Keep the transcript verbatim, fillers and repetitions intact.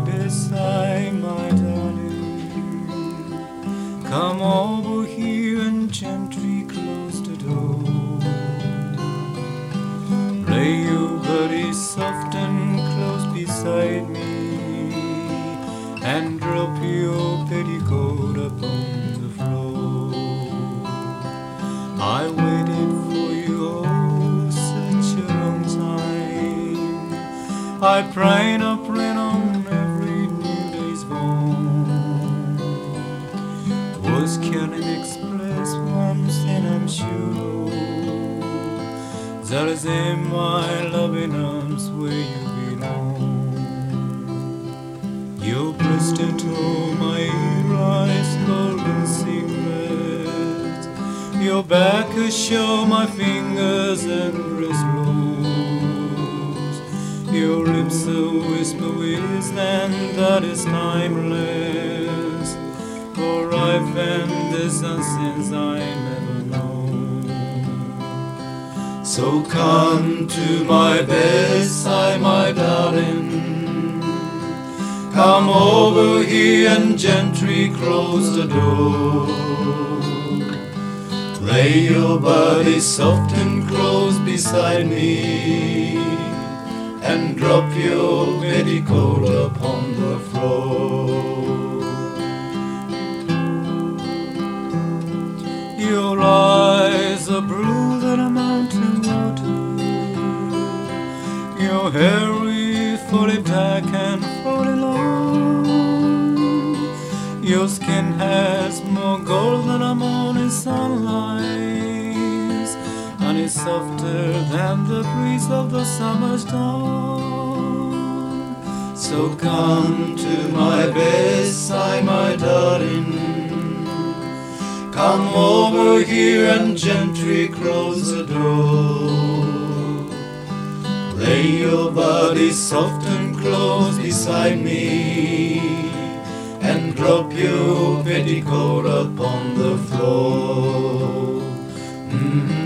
bedside, my darling. Come over here and gently close the door. Lay your body soft and close beside me, and drop your petticoat upon the floor. I waited for you oh such a long time. I prayed a prayer on every new day's born. Was Cannon Express once, and I'm sure that is in my loving arms where you belong. Your breast told my ear eyes golden secrets. Your back show my fingers and wrist blows. Your lips whisper wisdom that is timeless. For I've been this since I never known. So come to my bedside, my darling. Come over here and gently close the door. Lay your body soft and close beside me, and drop your petticoat upon the floor. Your eyes are blue than a mountain water. Your hair is fully black and fully long. Your skin has more gold than a morning sunlight, and it's softer than the breeze of the summer's dawn. So come to my bedside, my darling. Come over here and gently close the door. Lay your body soft and close beside me, and drop your petticoat upon the floor. Mm-hmm.